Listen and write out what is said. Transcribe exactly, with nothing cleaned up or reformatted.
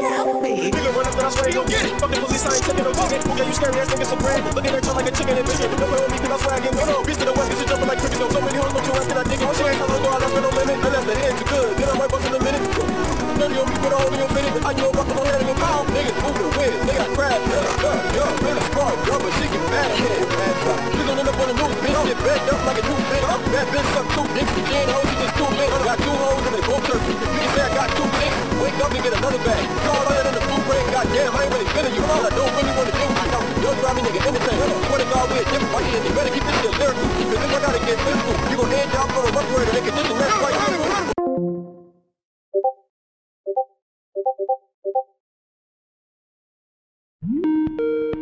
help me. Nigga run up and I swear he gon' get it. Fuck the police, I ain't taking no ticket. Who gave you scary ass niggas some bread? Looking at you like a chicken and bacon. Don't play with me cause I swear I get with. Beast to the west, cause you jumping like crickets. So many hoes, don't you ask, can I dig it? She ain't telling no, I left her no limit. Unless the head's too good, then I might bust in a minute. Dirty on me, put a hole in your fitted. I know rock on my head in your mouth. Niggas moving with it, they got crab. Yeah, yeah, really smart, girl, but she get mad. She gon' end up on the news, bitch, get backed up like a new bitch. That bitch suck two dicks, she ain't hoes, she just too lit. Got two hoes and they both turkey. You can say I got two dicks, wake up and get another bag. Call out in the blue brain, goddamn, I ain't really feeling you. I don't really wanna deal with you. Don't drive me, nigga, anything. Swear to God, we a different party, and you better keep this shit lyrical. Cause if I gotta get physical, you gon' end up for a rough word and they condition that's quite beautiful. Thank you.